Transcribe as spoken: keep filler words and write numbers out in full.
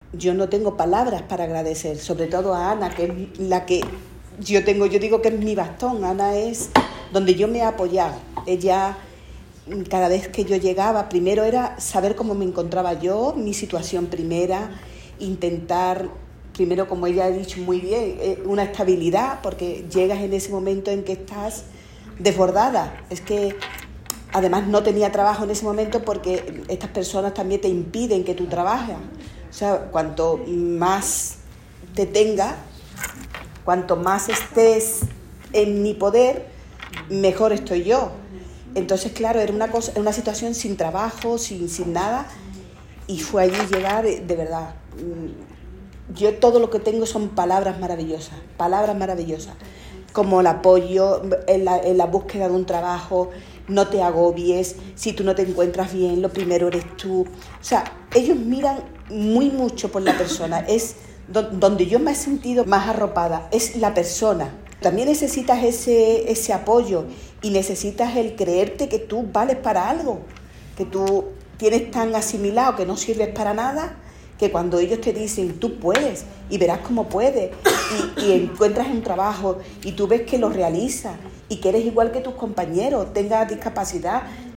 yo no tengo palabras para agradecer, sobre todo a Ana, que es la que yo tengo, yo digo que es mi bastón. Ana es donde yo me he apoyado. Ella, cada vez que yo llegaba, primero era saber cómo me encontraba yo, mi situación primera, intentar, primero, como ella ha dicho muy bien, una estabilidad, porque llegas en ese momento en que estás desbordada. Es que además no tenía trabajo en ese momento porque estas personas también te impiden que tú trabajes. O sea, cuanto más te tenga, cuanto más estés en mi poder, mejor estoy yo. Entonces, claro, era una cosa, una situación sin trabajo, sin, sin nada, y fue allí llegar, de, de verdad. Yo todo lo que tengo son palabras maravillosas, palabras maravillosas, como el apoyo en la, en la búsqueda de un trabajo. No te agobies, si tú no te encuentras bien, lo primero eres tú. O sea, ellos miran muy mucho por la persona. Es do, donde yo me he sentido más arropada, es la persona. También necesitas ese, ese apoyo y necesitas el creerte que tú vales para algo, que tú tienes tan asimilado que no sirves para nada, que cuando ellos te dicen tú puedes y verás cómo puedes y, y encuentras un trabajo y tú ves que lo realizas y que eres igual que tus compañeros, tengas discapacidad,